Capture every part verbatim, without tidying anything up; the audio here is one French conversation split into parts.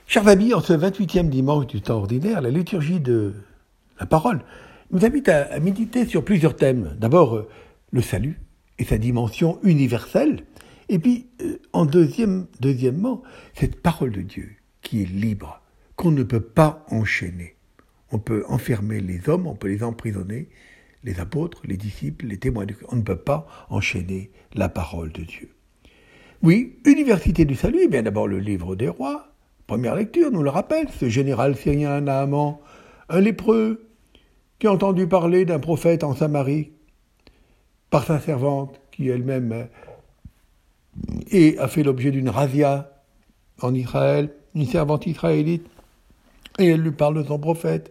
Chers amis, en ce vingt-huitième dimanche du temps ordinaire, la liturgie de la parole nous invite à, à méditer sur plusieurs thèmes. D'abord, euh, le salut et sa dimension universelle. Et puis, euh, en deuxième, deuxièmement, cette parole de Dieu qui est libre, qu'on ne peut pas enchaîner. On peut enfermer les hommes, on peut les emprisonner, les apôtres, les disciples, les témoins de Christ. On ne peut pas enchaîner la parole de Dieu. Oui, Université du salut, eh bien d'abord le livre des rois. Première lecture nous le rappelle, ce général syrien Naaman, un lépreux, qui a entendu parler d'un prophète en Samarie, par sa servante, qui elle-même et a fait l'objet d'une razzia en Israël, une servante israélite, et elle lui parle de son prophète.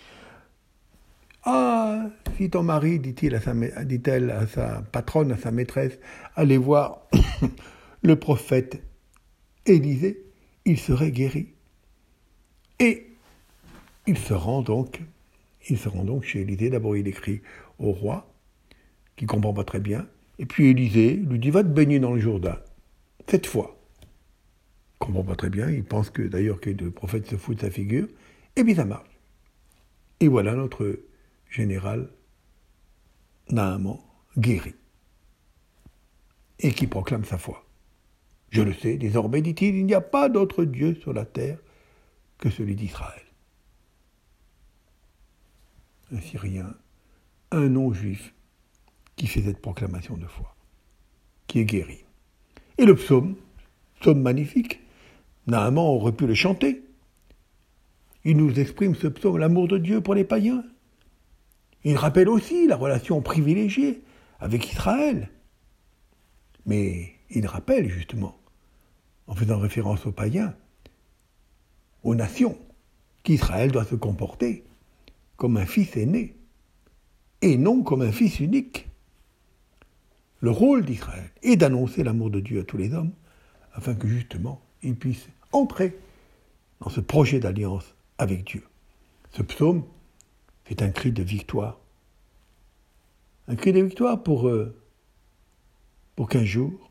Ah, si ton mari, dit-il à sa, dit-elle à sa patronne, à sa maîtresse, allez voir le prophète Élisée, il serait guéri. Et il se rend donc, il se rend donc chez Élisée. D'abord, il écrit au roi, qui ne comprend pas très bien. Et puis Élisée lui dit, va te baigner dans le Jourdain. Cette fois. Il ne comprend pas très bien. Il pense que d'ailleurs que le prophète se fout de sa figure. Et puis ça marche. Et voilà notre général Naaman guéri. Et qui proclame sa foi. Je le sais, désormais, dit-il, il n'y a pas d'autre Dieu sur la terre que celui d'Israël. Un Syrien, un non-juif, qui fait cette proclamation de foi, qui est guéri. Et le psaume, psaume magnifique, Naaman aurait pu le chanter. Il nous exprime ce psaume, l'amour de Dieu pour les païens. Il rappelle aussi la relation privilégiée avec Israël. Mais il rappelle justement, en faisant référence aux païens, aux nations, qu'Israël doit se comporter comme un fils aîné, et non comme un fils unique. Le rôle d'Israël est d'annoncer l'amour de Dieu à tous les hommes, afin que justement, ils puissent entrer dans ce projet d'alliance avec Dieu. Ce psaume, c'est un cri de victoire. Un cri de victoire pour, euh, pour qu'un jour,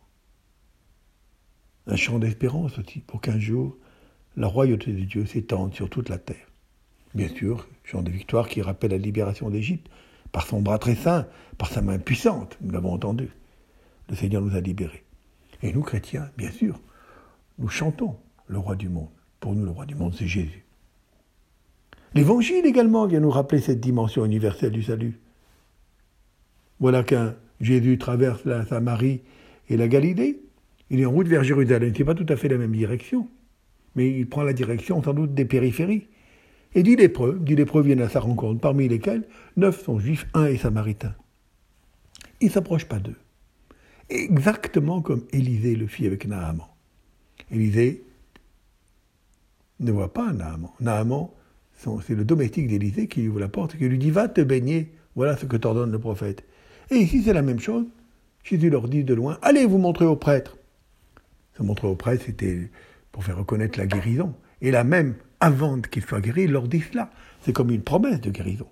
un chant d'espérance aussi, pour qu'un jour, la royauté de Dieu s'étende sur toute la terre. Bien sûr, chant de victoire qui rappelle la libération d'Égypte, par son bras très saint, par sa main puissante, nous l'avons entendu. Le Seigneur nous a libérés. Et nous, chrétiens, bien sûr, nous chantons le roi du monde. Pour nous, le roi du monde, c'est Jésus. L'Évangile également vient nous rappeler cette dimension universelle du salut. Voilà qu'un Jésus traverse la Samarie et la Galilée. Il est en route vers Jérusalem. Ce n'est pas tout à fait la même direction, mais il prend la direction sans doute des périphéries. Et dix lépreux, dix lépreux viennent à sa rencontre, parmi lesquels neuf sont juifs, un est samaritain. Il ne s'approche pas d'eux. Exactement comme Élisée le fit avec Naaman. Élisée ne voit pas Naaman. Naaman, c'est le domestique d'Élisée qui lui ouvre la porte et qui lui dit « Va te baigner, voilà ce que t'ordonne le prophète. » Et ici, c'est la même chose. Jésus leur dit de loin « Allez vous montrer au prêtre. » Se montrer au prêtre, c'était pour faire reconnaître la guérison. Et là même, avant qu'il soit guéri, il leur dit cela. C'est comme une promesse de guérison.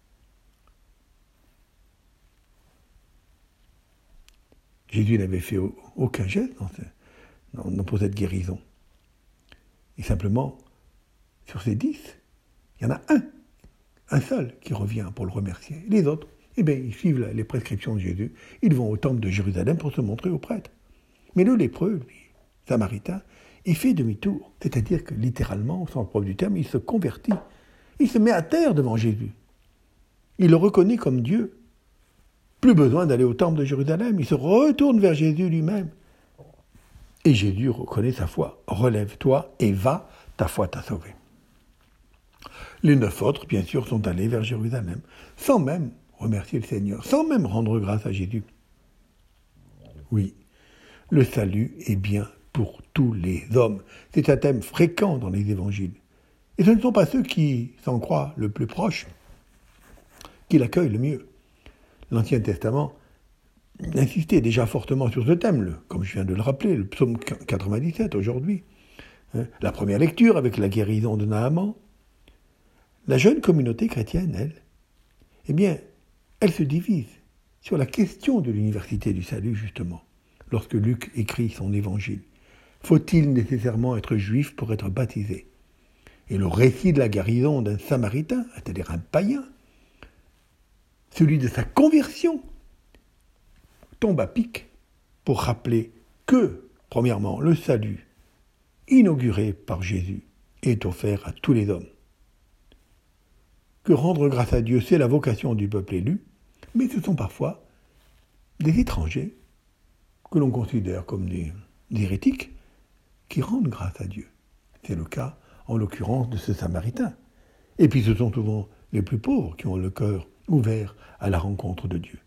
Jésus n'avait fait aucun geste dans, ce, dans, dans pour cette guérison. Et simplement, sur ces dix, il y en a un, un seul qui revient pour le remercier. Les autres, eh bien, ils suivent les prescriptions de Jésus. Ils vont au temple de Jérusalem pour se montrer au prêtre. Mais le lépreux, lui, samaritain, il fait demi-tour. C'est-à-dire que littéralement, au sens propre du terme, il se convertit. Il se met à terre devant Jésus. Il le reconnaît comme Dieu. Plus besoin d'aller au temple de Jérusalem. Il se retourne vers Jésus lui-même. Et Jésus reconnaît sa foi. Relève-toi et va, ta foi t'a sauvé. Les neuf autres, bien sûr, sont allés vers Jérusalem, sans même remercier le Seigneur, sans même rendre grâce à Jésus. Oui, le salut est bien pour tous les hommes. C'est un thème fréquent dans les évangiles. Et ce ne sont pas ceux qui s'en croient le plus proches qui l'accueillent le mieux. L'Ancien Testament insistait déjà fortement sur ce thème, le, comme je viens de le rappeler, le psaume quatre-vingt-dix-sept aujourd'hui. Hein, la première lecture avec la guérison de Naaman. La jeune communauté chrétienne, elle, eh bien, elle se divise sur la question de l'université du salut, justement, lorsque Luc écrit son évangile. Faut-il nécessairement être juif pour être baptisé ? et le récit de la guérison d'un Samaritain, c'est-à-dire un païen, celui de sa conversion, tombe à pic pour rappeler que, premièrement, le salut inauguré par Jésus est offert à tous les hommes. Que rendre grâce à Dieu, c'est la vocation du peuple élu, mais ce sont parfois des étrangers que l'on considère comme des, des hérétiques qui rendent grâce à Dieu. C'est le cas, en l'occurrence, de ce Samaritain. Et puis ce sont souvent les plus pauvres qui ont le cœur ouvert à la rencontre de Dieu.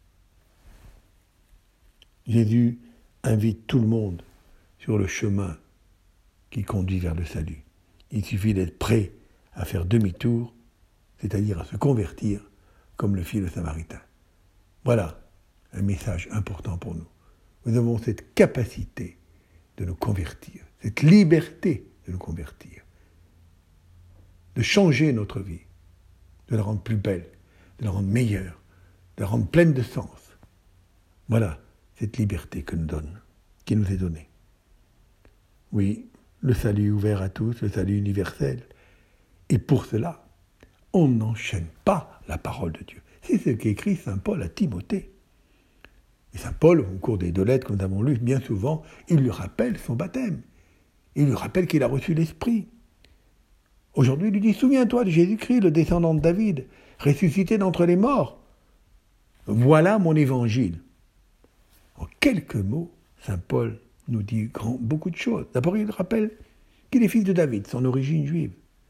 Jésus invite tout le monde sur le chemin qui conduit vers le salut. Il suffit d'être prêt à faire demi-tour, c'est-à-dire à se convertir, comme le fit le Samaritain. Voilà un message important pour nous. Nous avons cette capacité de nous convertir, cette liberté de nous convertir, de changer notre vie, de la rendre plus belle, de la rendre meilleure, de la rendre pleine de sens. Voilà cette liberté que nous donne, qui nous est donnée. Oui, le salut ouvert à tous, le salut universel. Et pour cela, on n'enchaîne pas la parole de Dieu. C'est ce qu'écrit saint Paul à Timothée. Et saint Paul, au cours des deux lettres que nous avons lues, bien souvent, il lui rappelle son baptême. Il lui rappelle qu'il a reçu l'Esprit. Aujourd'hui, il lui dit, souviens-toi de Jésus-Christ, le descendant de David, ressuscité d'entre les morts. Voilà mon évangile. En quelques mots, saint Paul nous dit grand, beaucoup de choses. D'abord, il rappelle qu'il est fils de David, son origine juive.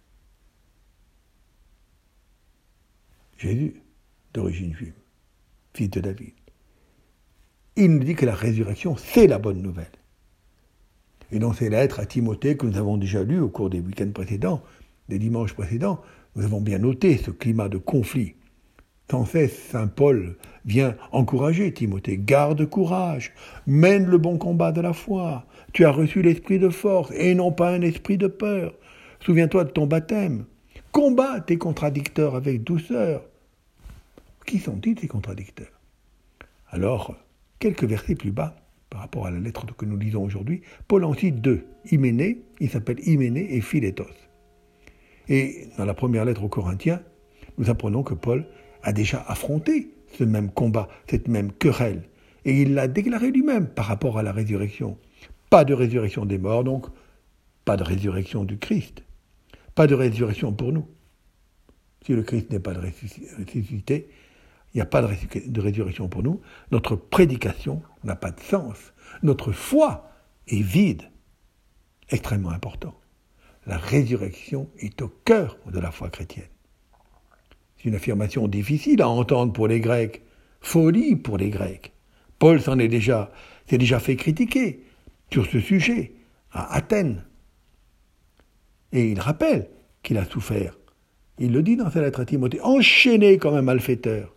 Jésus, d'origine juive, fils de David. Il nous dit que la résurrection, c'est la bonne nouvelle. Et dans ces lettres à Timothée que nous avons déjà lues au cours des week-ends précédents, des dimanches précédents, nous avons bien noté ce climat de conflit. Sans cesse, saint Paul vient encourager Timothée. Garde courage, mène le bon combat de la foi. Tu as reçu l'esprit de force et non pas un esprit de peur. Souviens-toi de ton baptême. Combat tes contradicteurs avec douceur. Qui sont-ils, ces contradicteurs? Alors, quelques versets plus bas, par rapport à la lettre que nous lisons aujourd'hui, Paul en cite deux. Hyménée, il s'appelle Hyménée et Philétos. Et dans la première lettre aux Corinthiens, nous apprenons que Paul a déjà affronté ce même combat, cette même querelle. Et il l'a déclaré lui-même par rapport à la résurrection. Pas de résurrection des morts, donc pas de résurrection du Christ. Pas de résurrection pour nous. Si le Christ n'est pas ressuscité, il n'y a pas de résurrection pour nous. Notre prédication n'a pas de sens. Notre foi est vide. Extrêmement important. La résurrection est au cœur de la foi chrétienne. C'est une affirmation difficile à entendre pour les Grecs. Folie pour les Grecs. Paul s'en est déjà, s'est déjà fait critiquer sur ce sujet à Athènes. Et il rappelle qu'il a souffert. Il le dit dans sa lettre à Timothée, enchaîné comme un malfaiteur,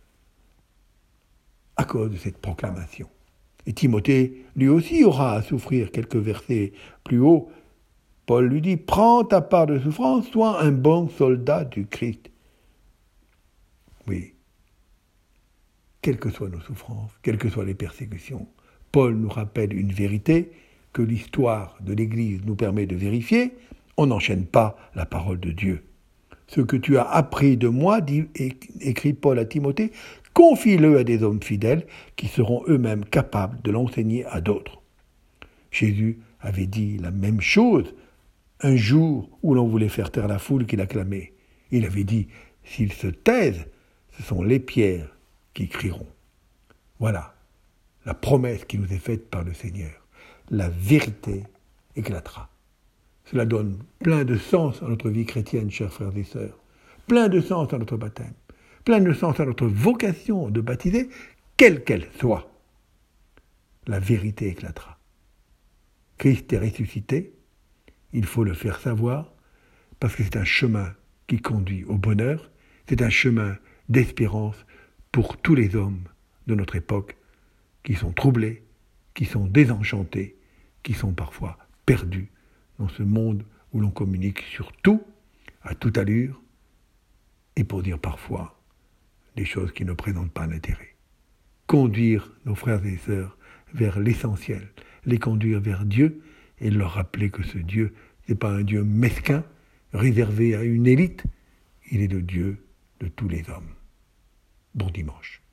à cause de cette proclamation. Et Timothée, lui aussi, aura à souffrir. Quelques versets plus haut, Paul lui dit, prends ta part de souffrance, sois un bon soldat du Christ. Oui, quelles que soient nos souffrances, quelles que soient les persécutions, Paul nous rappelle une vérité que l'histoire de l'Église nous permet de vérifier. On n'enchaîne pas la parole de Dieu. Ce que tu as appris de moi, dit, écrit Paul à Timothée, confie-le à des hommes fidèles qui seront eux-mêmes capables de l'enseigner à d'autres. Jésus avait dit la même chose un jour où l'on voulait faire taire la foule qui l'acclamait. Il avait dit, s'ils se taisent, ce sont les pierres qui crieront. Voilà la promesse qui nous est faite par le Seigneur. La vérité éclatera. Cela donne plein de sens à notre vie chrétienne, chers frères et sœurs. Plein de sens à notre baptême. Plein de sens à notre vocation de baptiser, quelle qu'elle soit. La vérité éclatera. Christ est ressuscité. Il faut le faire savoir, parce que c'est un chemin qui conduit au bonheur. C'est un chemin d'espérance pour tous les hommes de notre époque qui sont troublés, qui sont désenchantés, qui sont parfois perdus dans ce monde où l'on communique sur tout, à toute allure, et pour dire parfois des choses qui ne présentent pas d'intérêt. Conduire nos frères et sœurs vers l'essentiel, les conduire vers Dieu et leur rappeler que ce Dieu n'est pas un Dieu mesquin, réservé à une élite, il est le Dieu de tous les hommes. Bon dimanche.